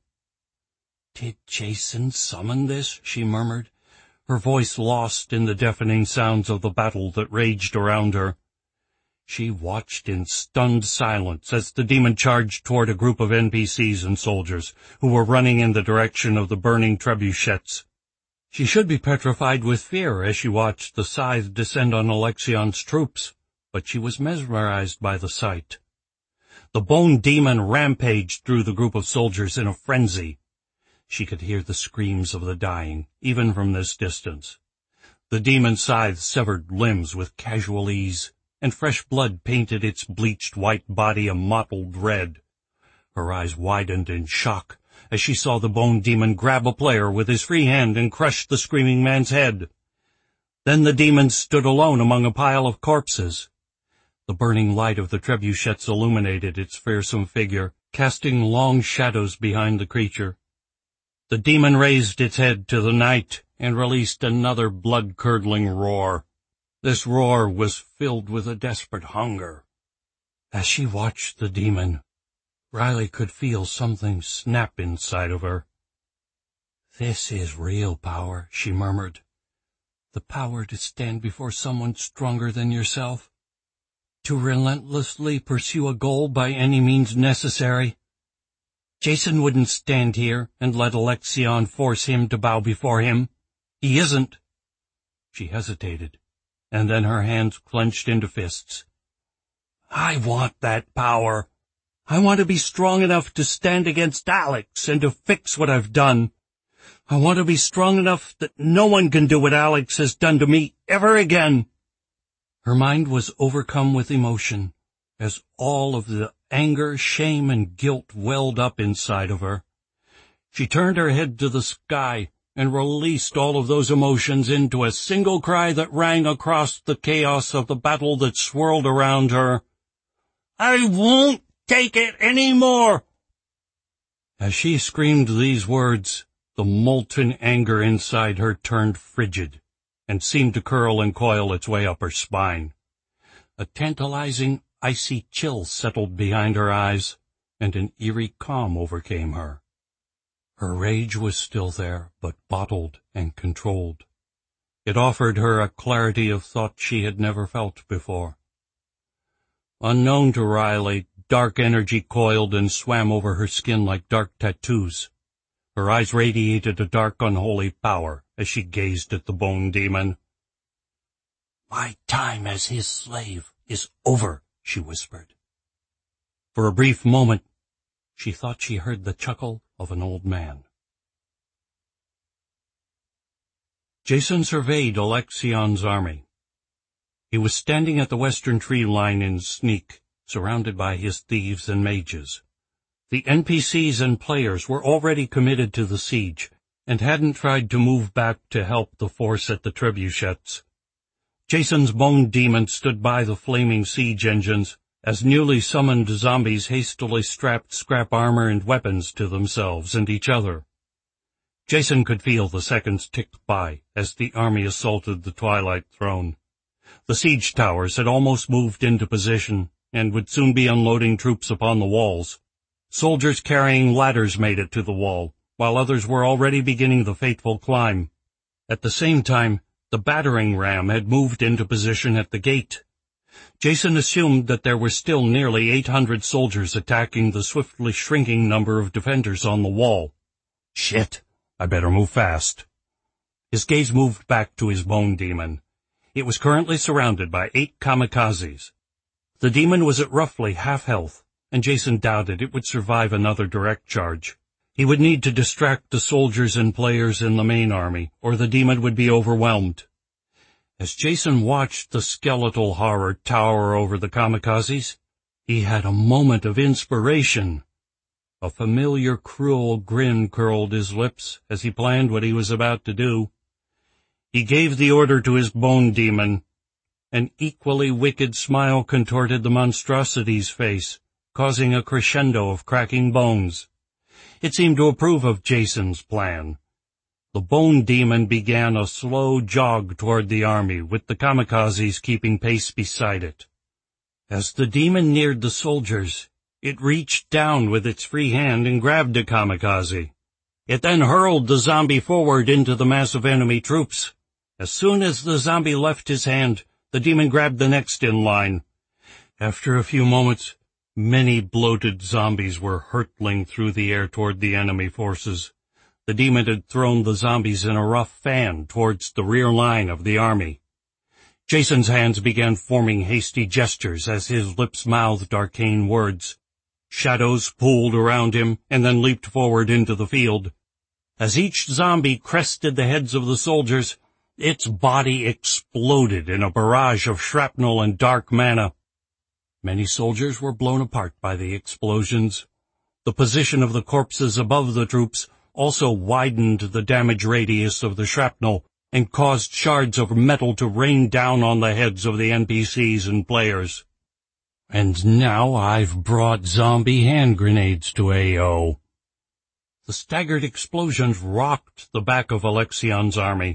"Did Jason summon this?" she murmured, her voice lost in the deafening sounds of the battle that raged around her. She watched in stunned silence as the demon charged toward a group of N P Cs and soldiers who were running in the direction of the burning trebuchets. She should be petrified with fear as she watched the scythe descend on Alexion's troops, but she was mesmerized by the sight. The bone demon rampaged through the group of soldiers in a frenzy. She could hear the screams of the dying, even from this distance. The demon scythe severed limbs with casual ease, and fresh blood painted its bleached white body a mottled red. Her eyes widened in shock as she saw the bone demon grab a player with his free hand and crush the screaming man's head. Then the demon stood alone among a pile of corpses. The burning light of the trebuchets illuminated its fearsome figure, casting long shadows behind the creature. The demon raised its head to the night and released another blood-curdling roar. This roar was filled with a desperate hunger. As she watched the demon, Riley could feel something snap inside of her. "This is real power," she murmured. "The power to stand before someone stronger than yourself. To relentlessly pursue a goal by any means necessary. Jason wouldn't stand here and let Alexion force him to bow before him. He isn't." She hesitated, and then her hands clenched into fists. "I want that power. I want to be strong enough to stand against Alex and to fix what I've done. I want to be strong enough that no one can do what Alex has done to me ever again." Her mind was overcome with emotion as all of the anger, shame, and guilt welled up inside of her. She turned her head to the sky and released all of those emotions into a single cry that rang across the chaos of the battle that swirled around her. "I won't take it any more!" As she screamed these words, the molten anger inside her turned frigid, and seemed to curl and coil its way up her spine. A tantalizing, icy chill settled behind her eyes, and an eerie calm overcame her. Her rage was still there, but bottled and controlled. It offered her a clarity of thought she had never felt before. Unknown to Riley, dark energy coiled and swam over her skin like dark tattoos. Her eyes radiated a dark, unholy power as she gazed at the bone demon. "My time as his slave is over," she whispered. For a brief moment, she thought she heard the chuckle of an old man. Jason surveyed Alexion's army. He was standing at the western tree line in sneak, surrounded by his thieves and mages. The N P Cs and players were already committed to the siege, and hadn't tried to move back to help the force at the trebuchets. Jason's bone demon stood by the flaming siege engines, as newly summoned zombies hastily strapped scrap armor and weapons to themselves and each other. Jason could feel the seconds tick by as the army assaulted the Twilight Throne. The siege towers had almost moved into position and would soon be unloading troops upon the walls. Soldiers carrying ladders made it to the wall, while others were already beginning the fateful climb. At the same time, the battering ram had moved into position at the gate. Jason assumed that there were still nearly eight hundred soldiers attacking the swiftly shrinking number of defenders on the wall. Shit, I better move fast. His gaze moved back to his bone demon. It was currently surrounded by eight kamikazes. The demon was at roughly half health, and Jason doubted it would survive another direct charge. He would need to distract the soldiers and players in the main army, or the demon would be overwhelmed. As Jason watched the skeletal horror tower over the kamikazes, he had a moment of inspiration. A familiar cruel grin curled his lips as he planned what he was about to do. He gave the order to his bone demon. An equally wicked smile contorted the monstrosity's face, causing a crescendo of cracking bones. It seemed to approve of Jason's plan. The bone demon began a slow jog toward the army, with the kamikazes keeping pace beside it. As the demon neared the soldiers, it reached down with its free hand and grabbed a kamikaze. It then hurled the zombie forward into the mass of enemy troops. As soon as the zombie left his hand, the demon grabbed the next in line. After a few moments, many bloated zombies were hurtling through the air toward the enemy forces. The demon had thrown the zombies in a rough fan towards the rear line of the army. Jason's hands began forming hasty gestures as his lips mouthed arcane words. Shadows pooled around him and then leaped forward into the field. As each zombie crested the heads of the soldiers, its body exploded in a barrage of shrapnel and dark mana. Many soldiers were blown apart by the explosions. The position of the corpses above the troops also widened the damage radius of the shrapnel and caused shards of metal to rain down on the heads of the N P Cs and players. And now I've brought zombie hand grenades to A O. The staggered explosions rocked the back of Alexion's army.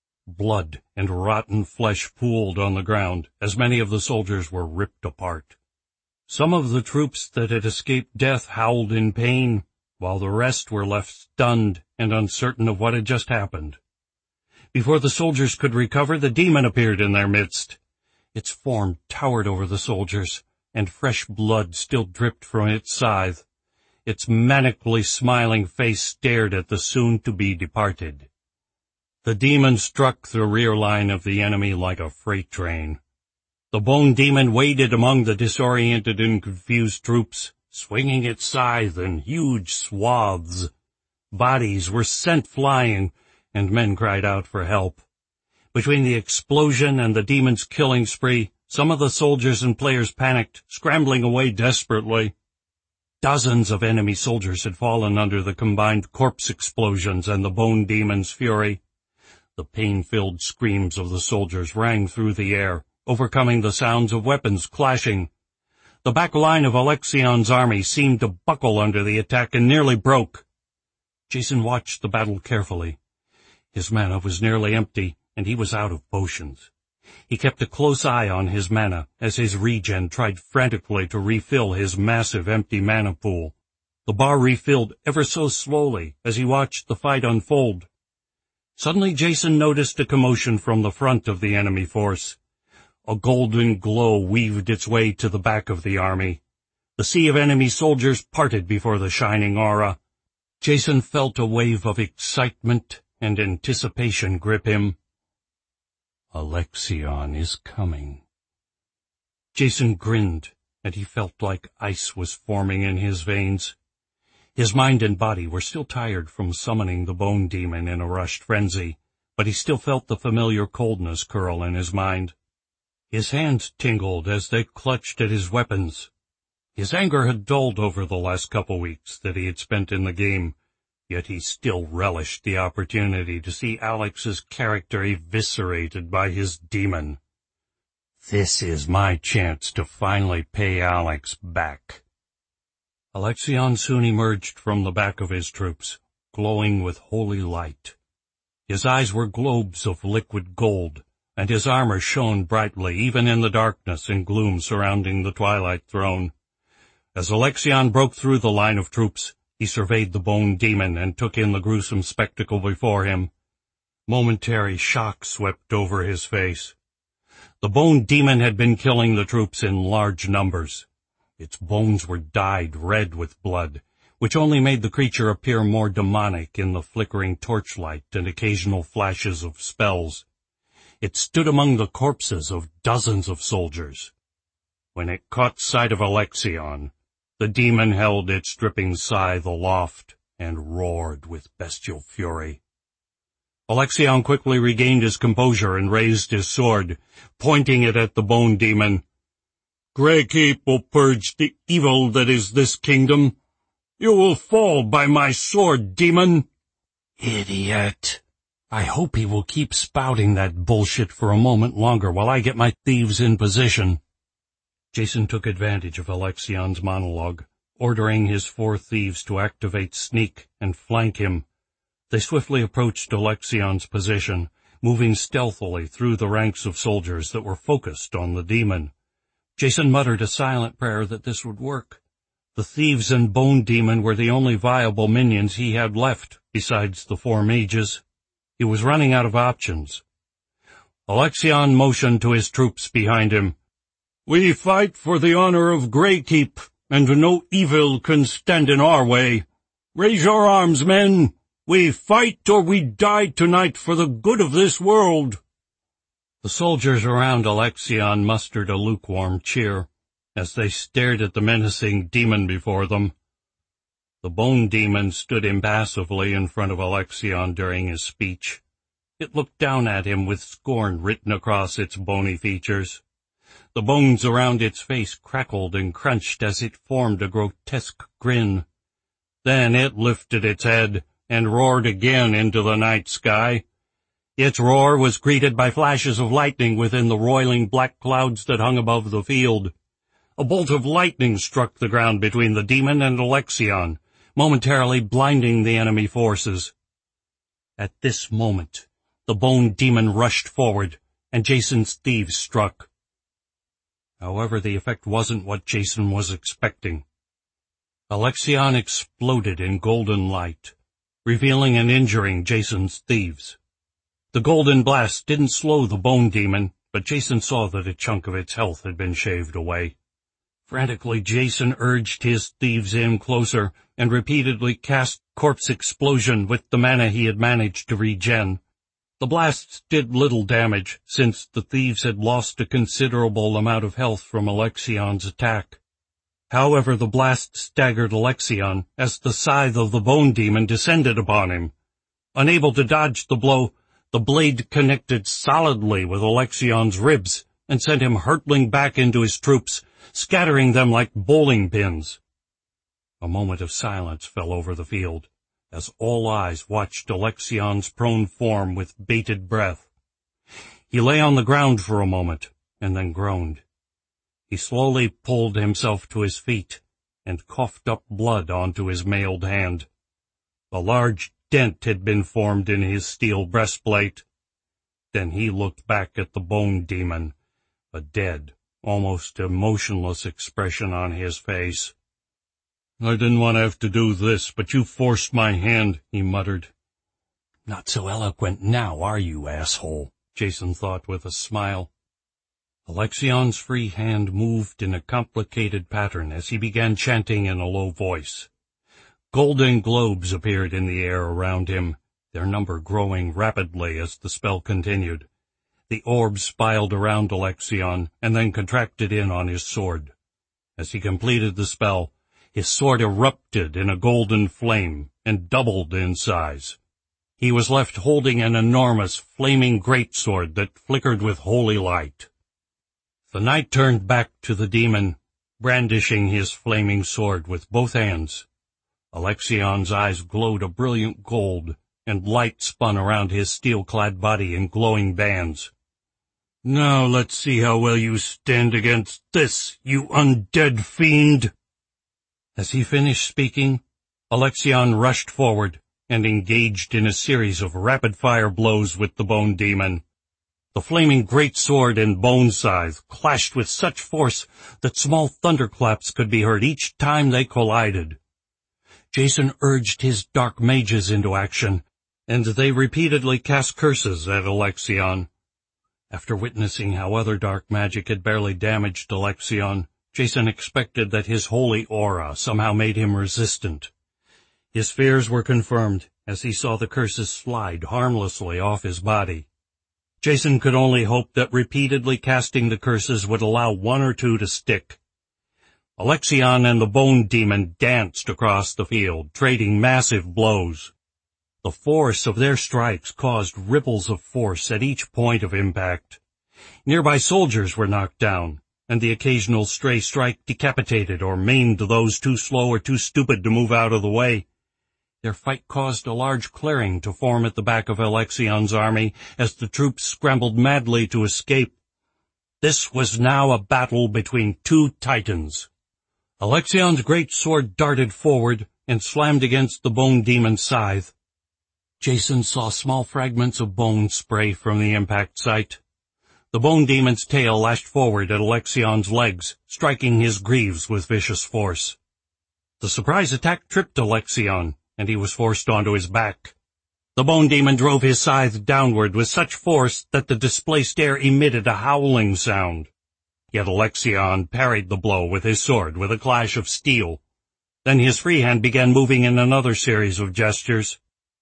Blood and rotten flesh pooled on the ground as many of the soldiers were ripped apart. Some of the troops that had escaped death howled in pain, while the rest were left stunned and uncertain of what had just happened. Before the soldiers could recover, the demon appeared in their midst. Its form towered over the soldiers, and fresh blood still dripped from its scythe. Its manically smiling face stared at the soon-to-be departed. The demon struck the rear line of the enemy like a freight train. The bone demon waded among the disoriented and confused troops, swinging its scythe in huge swaths. Bodies were sent flying, and men cried out for help. Between the explosion and the demon's killing spree, some of the soldiers and players panicked, scrambling away desperately. Dozens of enemy soldiers had fallen under the combined corpse explosions and the bone demon's fury. The pain-filled screams of the soldiers rang through the air, overcoming the sounds of weapons clashing. The back line of Alexion's army seemed to buckle under the attack and nearly broke. Jason watched the battle carefully. His mana was nearly empty, and he was out of potions. He kept a close eye on his mana as his regen tried frantically to refill his massive empty mana pool. The bar refilled ever so slowly as he watched the fight unfold. Suddenly Jason noticed a commotion from the front of the enemy force. A golden glow weaved its way to the back of the army. The sea of enemy soldiers parted before the shining aura. Jason felt a wave of excitement and anticipation grip him. Alexion is coming. Jason grinned, and he felt like ice was forming in his veins. His mind and body were still tired from summoning the bone demon in a rushed frenzy, but he still felt the familiar coldness curl in his mind. His hands tingled as they clutched at his weapons. His anger had dulled over the last couple weeks that he had spent in the game, yet he still relished the opportunity to see Alex's character eviscerated by his demon. This is my chance to finally pay Alex back. Alexion soon emerged from the back of his troops, glowing with holy light. His eyes were globes of liquid gold, and his armor shone brightly even in the darkness and gloom surrounding the Twilight Throne. As Alexion broke through the line of troops, he surveyed the bone demon and took in the gruesome spectacle before him. Momentary shock swept over his face. The bone demon had been killing the troops in large numbers. Its bones were dyed red with blood, which only made the creature appear more demonic in the flickering torchlight and occasional flashes of spells. It stood among the corpses of dozens of soldiers. When it caught sight of Alexion, the demon held its dripping scythe aloft and roared with bestial fury. Alexion quickly regained his composure and raised his sword, pointing it at the bone demon. Greykeep will purge the evil that is this kingdom. You will fall by my sword, demon. Idiot. I hope he will keep spouting that bullshit for a moment longer while I get my thieves in position. Jason took advantage of Alexion's monologue, ordering his four thieves to activate sneak and flank him. They swiftly approached Alexion's position, moving stealthily through the ranks of soldiers that were focused on the demon. Jason muttered a silent prayer that this would work. The thieves and bone demon were the only viable minions he had left, besides the four mages. He was running out of options. Alexion motioned to his troops behind him. We fight for the honor of Greykeep, and no evil can stand in our way. Raise your arms, men. We fight or we die tonight for the good of this world. The soldiers around Alexion mustered a lukewarm cheer as they stared at the menacing demon before them. The bone demon stood impassively in front of Alexion during his speech. It looked down at him with scorn written across its bony features. The bones around its face crackled and crunched as it formed a grotesque grin. Then it lifted its head and roared again into the night sky. Its roar was greeted by flashes of lightning within the roiling black clouds that hung above the field. A bolt of lightning struck the ground between the demon and Alexion, momentarily blinding the enemy forces. At this moment, the bone demon rushed forward, and Jason's thieves struck. However, the effect wasn't what Jason was expecting. Alexion exploded in golden light, revealing and injuring Jason's thieves. The golden blast didn't slow the bone demon, but Jason saw that a chunk of its health had been shaved away. Frantically, Jason urged his thieves in closer and repeatedly cast Corpse Explosion with the mana he had managed to regen. The blasts did little damage, since the thieves had lost a considerable amount of health from Alexion's attack. However, the blast staggered Alexion as the scythe of the bone demon descended upon him. Unable to dodge the blow, the blade connected solidly with Alexion's ribs and sent him hurtling back into his troops, scattering them like bowling pins. A moment of silence fell over the field, as all eyes watched Alexion's prone form with bated breath. He lay on the ground for a moment, and then groaned. He slowly pulled himself to his feet, and coughed up blood onto his mailed hand. A large dent had been formed in his steel breastplate. Then he looked back at the Bone Demon, a dead, almost emotionless expression on his face. "I didn't want to have to do this, but you forced my hand," he muttered. "Not so eloquent now, are you, asshole?" Jason thought with a smile. Alexion's free hand moved in a complicated pattern as he began chanting in a low voice. Golden globes appeared in the air around him, their number growing rapidly as the spell continued. The orbs spiraled around Alexion and then contracted in on his sword. As he completed the spell, his sword erupted in a golden flame and doubled in size. He was left holding an enormous, flaming greatsword that flickered with holy light. The knight turned back to the demon, brandishing his flaming sword with both hands. Alexion's eyes glowed a brilliant gold, and light spun around his steel-clad body in glowing bands. "Now let's see how well you stand against this, you undead fiend!" As he finished speaking, Alexion rushed forward and engaged in a series of rapid-fire blows with the Bone Demon. The flaming greatsword and bone scythe clashed with such force that small thunderclaps could be heard each time they collided. Jason urged his dark mages into action, and they repeatedly cast curses at Alexion. After witnessing how other dark magic had barely damaged Alexion, Jason expected that his holy aura somehow made him resistant. His fears were confirmed as he saw the curses slide harmlessly off his body. Jason could only hope that repeatedly casting the curses would allow one or two to stick. Alexion and the Bone Demon danced across the field, trading massive blows. The force of their strikes caused ripples of force at each point of impact. Nearby soldiers were knocked down, and the occasional stray strike decapitated or maimed those too slow or too stupid to move out of the way. Their fight caused a large clearing to form at the back of Alexion's army as the troops scrambled madly to escape. This was now a battle between two titans. Alexion's great sword darted forward and slammed against the Bone Demon's scythe. Jason saw small fragments of bone spray from the impact site. The Bone Demon's tail lashed forward at Alexion's legs, striking his greaves with vicious force. The surprise attack tripped Alexion, and he was forced onto his back. The Bone Demon drove his scythe downward with such force that the displaced air emitted a howling sound. Yet Alexion parried the blow with his sword with a clash of steel. Then his free hand began moving in another series of gestures.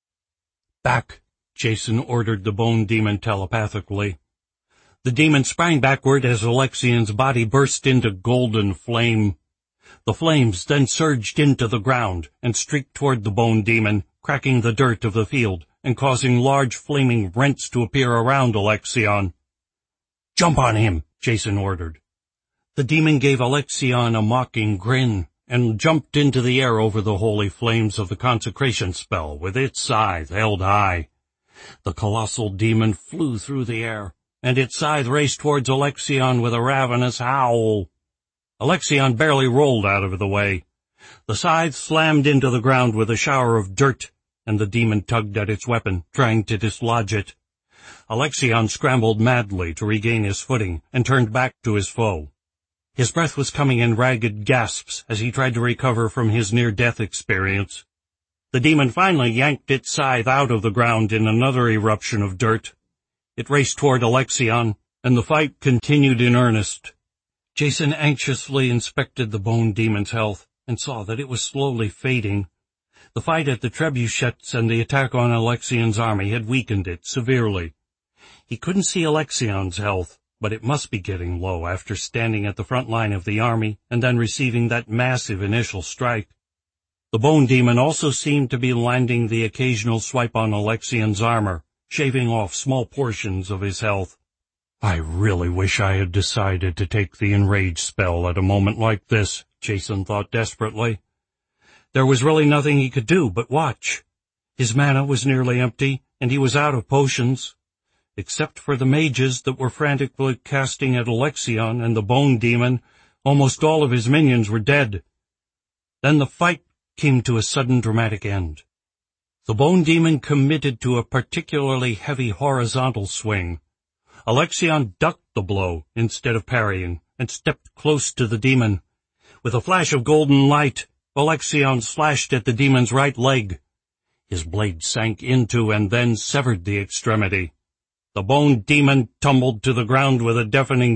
"Back," Jason ordered the Bone Demon telepathically. The demon sprang backward as Alexion's body burst into golden flame. The flames then surged into the ground and streaked toward the Bone Demon, cracking the dirt of the field and causing large flaming rents to appear around Alexion. "Jump on him," Jason ordered. The demon gave Alexion a mocking grin and jumped into the air over the holy flames of the consecration spell with its scythe held high. The colossal demon flew through the air, and its scythe raced towards Alexion with a ravenous howl. Alexion barely rolled out of the way. The scythe slammed into the ground with a shower of dirt, and the demon tugged at its weapon, trying to dislodge it. Alexion scrambled madly to regain his footing and turned back to his foe. His breath was coming in ragged gasps as he tried to recover from his near-death experience. The demon finally yanked its scythe out of the ground in another eruption of dirt. It raced toward Alexion, and the fight continued in earnest. Jason anxiously inspected the Bone Demon's health and saw that it was slowly fading. The fight at the trebuchets and the attack on Alexion's army had weakened it severely. He couldn't see Alexion's health, but it must be getting low after standing at the front line of the army and then receiving that massive initial strike. The Bone Demon also seemed to be landing the occasional swipe on Alexion's armor, shaving off small portions of his health. "I really wish I had decided to take the enrage spell at a moment like this," Jason thought desperately. There was really nothing he could do but watch. His mana was nearly empty, and he was out of potions. Except for the mages that were frantically casting at Alexion and the Bone Demon, almost all of his minions were dead. Then the fight came to a sudden dramatic end. The Bone Demon committed to a particularly heavy horizontal swing. Alexion ducked the blow instead of parrying and stepped close to the demon. With a flash of golden light, Alexion slashed at the demon's right leg. His blade sank into and then severed the extremity. The Bone Demon tumbled to the ground with a deafening